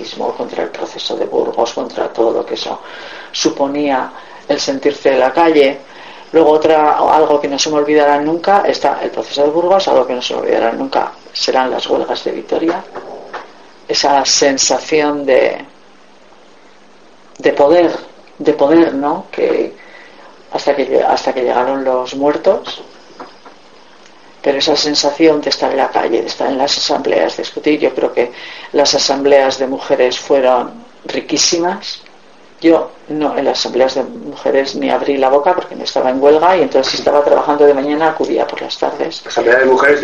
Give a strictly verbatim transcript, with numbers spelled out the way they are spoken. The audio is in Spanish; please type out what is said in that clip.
fascismo, contra el proceso de Burgos, contra todo lo que eso suponía el sentirse en la calle. Luego otra, algo que no se me olvidará nunca, está el proceso de Burgos, algo que no se me olvidará nunca serán las huelgas de Vitoria. Esa sensación de de poder, de poder, ¿no? Que hasta que hasta que llegaron los muertos, pero esa sensación de estar en la calle, de estar en las asambleas, de discutir. Yo creo que las asambleas de mujeres fueron riquísimas. Yo no, en las asambleas de mujeres ni abrí la boca porque no estaba en huelga, y entonces si estaba trabajando de mañana acudía por las tardes. Asamblea de mujeres